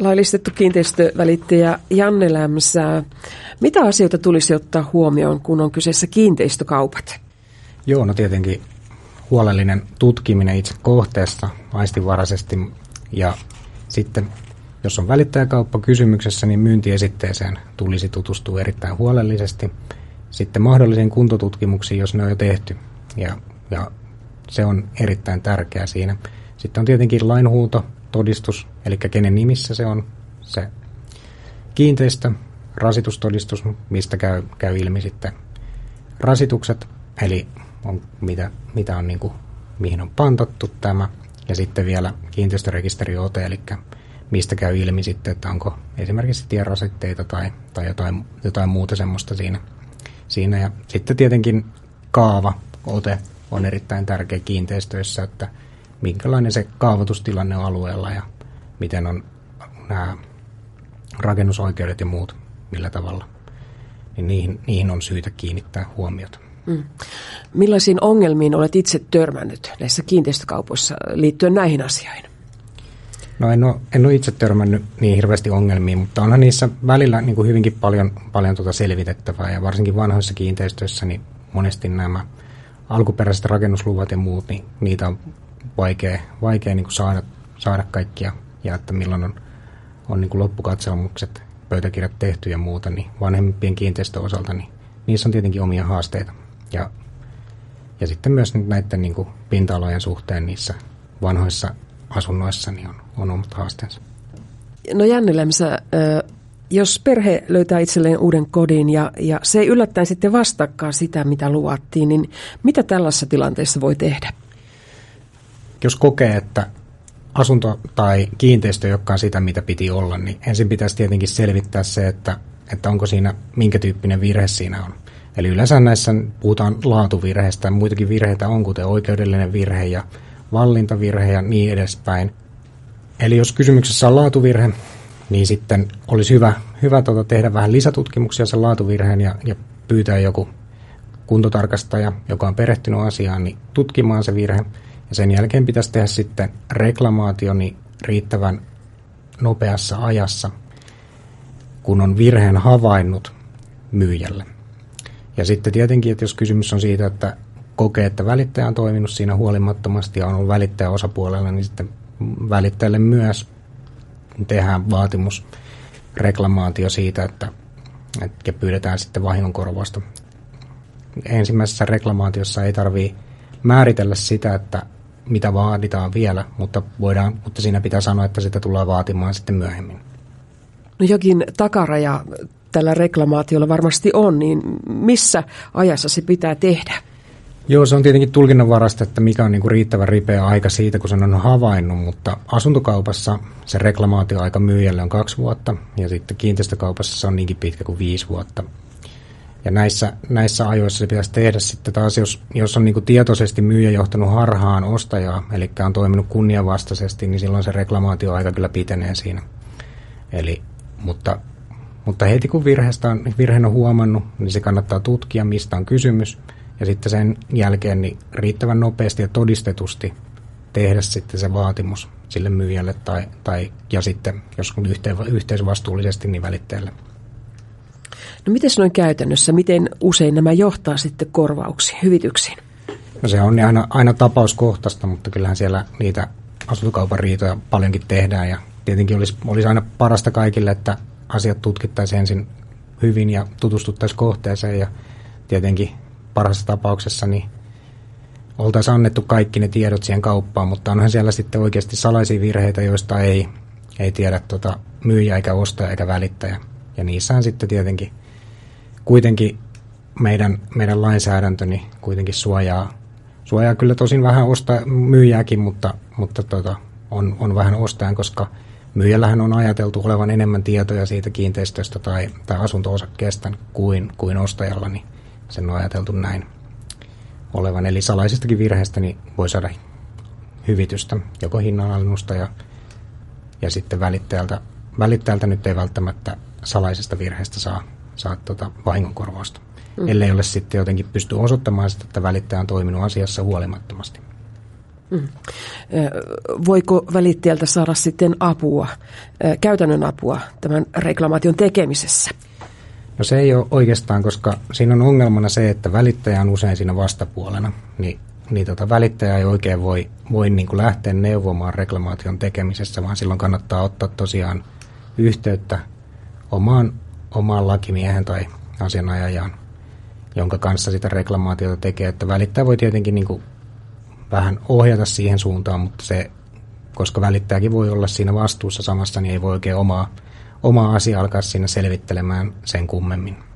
Laillistettu kiinteistövälittäjä Janne Lämsä. Mitä asioita tulisi ottaa huomioon, kun on kyseessä kiinteistökaupat? Joo, no tietenkin huolellinen tutkiminen itse kohteesta aistinvaraisesti ja sitten jos on välittäjäkauppa kysymyksessä, niin myyntiesitteeseen tulisi tutustua erittäin huolellisesti. Sitten mahdollisiin kuntotutkimuksiin, jos ne on jo tehty ja se on erittäin tärkeää siinä. Sitten on tietenkin lainhuuto, todistus, eli kenen nimissä se on se kiinteistö, rasitustodistus, mistä käy ilmi sitten rasitukset, eli on, mitä on, niin kuin, mihin on pantattu tämä, ja sitten vielä kiinteistörekisteriote, eli mistä käy ilmi sitten, että onko esimerkiksi tienrasitteita tai jotain muuta semmoista siinä. Ja sitten tietenkin kaavaote on erittäin tärkeä kiinteistöissä, että minkälainen se kaavoitustilanne on alueella ja miten on nämä rakennusoikeudet ja muut, millä tavalla. Niin niihin on syytä kiinnittää huomiota. Millaisiin ongelmiin olet itse törmännyt näissä kiinteistökaupoissa liittyen näihin asioihin? No en ole itse törmännyt niin hirveästi ongelmiin, mutta onhan niissä välillä niin kuin hyvinkin paljon selvitettävää ja varsinkin vanhoissa kiinteistöissä niin monesti nämä alkuperäiset rakennusluvat ja muut, niin niitä on vaikea niin kuin saada kaikkia ja että milloin on niin kuin loppukatselmukset, pöytäkirjat tehty ja muuta, niin vanhempien kiinteistön osalta, niin niissä on tietenkin omia haasteita. Ja sitten myös näiden niin kuin pinta-alojen suhteen niissä vanhoissa asunnoissa niin on omat haasteensa. No Janne Lämsä, jos perhe löytää itselleen uuden kodin ja se ei yllättäen sitten vastaakaan sitä, mitä luvattiin, niin mitä tällaisessa tilanteessa voi tehdä? Jos kokee, että asunto tai kiinteistö ei olekaan sitä, mitä piti olla, niin ensin pitäisi tietenkin selvittää se, että onko siinä, minkä tyyppinen virhe siinä on. Eli yleensä näissä puhutaan laatuvirheistä, muitakin virheitä on, kuten oikeudellinen virhe ja vallintavirhe ja niin edespäin. Eli jos kysymyksessä on laatuvirhe, niin sitten olisi hyvä tehdä vähän lisätutkimuksia sen laatuvirheen ja pyytää joku kuntotarkastaja, joka on perehtynyt asiaan, niin tutkimaan se virhe. Ja sen jälkeen pitäisi tehdä sitten reklamaatio niin riittävän nopeassa ajassa, kun on virheen havainnut myyjälle. Ja sitten tietenkin, että jos kysymys on siitä, että kokee, että välittäjä on toiminut siinä huolimattomasti ja on ollut välittäjä osapuolella, niin sitten välittäjälle myös tehdään vaatimus reklamaatio siitä, että pyydetään sitten vahingonkorvausta. Ensimmäisessä reklamaatiossa ei tarvitse määritellä sitä, että mitä vaaditaan vielä, mutta siinä pitää sanoa, että sitä tullaan vaatimaan sitten myöhemmin. No jokin takaraja tällä reklamaatiolla varmasti on, niin missä ajassa se pitää tehdä? Joo, se on tietenkin tulkinnanvarasta, että mikä on niin kuin riittävän ripeä aika siitä, kun sen on havainnut, mutta asuntokaupassa se reklamaatioaika myyjälle on 2 vuotta ja sitten kiinteistökaupassa se on niinkin pitkä kuin 5 vuotta. Ja näissä ajoissa se pitäisi tehdä sitten taas, jos on niin kuin tietoisesti myyjä johtanut harhaan ostajaa, eli on toiminut kunnianvastaisesti, niin silloin se reklamaatioaika kyllä pitenee siinä. Mutta heti kun virheen on huomannut, niin se kannattaa tutkia, mistä on kysymys. Ja sitten sen jälkeen niin riittävän nopeasti ja todistetusti tehdä sitten se vaatimus sille myyjälle ja sitten, jos yhteisvastuullisesti, niin välittäjälle. No miten noin käytännössä, miten usein nämä johtaa sitten korvauksiin, hyvityksiin? No se on aina tapauskohtaista, mutta kyllähän siellä niitä asuntokaupan riitoja paljonkin tehdään ja tietenkin olisi aina parasta kaikille, että asiat tutkittaisiin ensin hyvin ja tutustuttaisiin kohteeseen ja tietenkin parhaassa tapauksessa niin oltaisiin annettu kaikki ne tiedot siihen kauppaan, mutta onhan siellä sitten oikeasti salaisia virheitä, joista ei tiedä myyjä eikä ostaja eikä välittäjä. Ja niissähän sitten tietenkin kuitenkin meidän lainsäädäntö niin kuitenkin suojaa kyllä tosin vähän myyjääkin, mutta on vähän ostajan, koska myyjällähän on ajateltu olevan enemmän tietoja siitä kiinteistöstä tai asunto-osakkeesta kuin ostajalla, niin sen on ajateltu näin olevan. Eli salaisestakin virheestä niin voi saada hyvitystä, joko hinnanalennusta ja sitten välittäjältä nyt ei välttämättä salaisesta virheestä saa vahingonkorvausta. Ellei ole sitten jotenkin pysty osoittamaan sitä, että välittäjä on toiminut asiassa huolimattomasti. Voiko välittäjältä saada sitten apua, käytännön apua tämän reklamaation tekemisessä? No se ei ole oikeastaan, koska siinä on ongelmana se, että välittäjä on usein siinä vastapuolena, niin välittäjä ei oikein voi niin kuin lähteä neuvomaan reklamaation tekemisessä, vaan silloin kannattaa ottaa tosiaan yhteyttä omaan lakimiehen tai asianajajan, jonka kanssa sitä reklamaatiota tekee. Että välittäjä voi tietenkin niin kuin vähän ohjata siihen suuntaan, mutta se, koska välittäjäkin voi olla siinä vastuussa samassa, niin ei voi oikein omaa asiaa alkaa siinä selvittelemään sen kummemmin.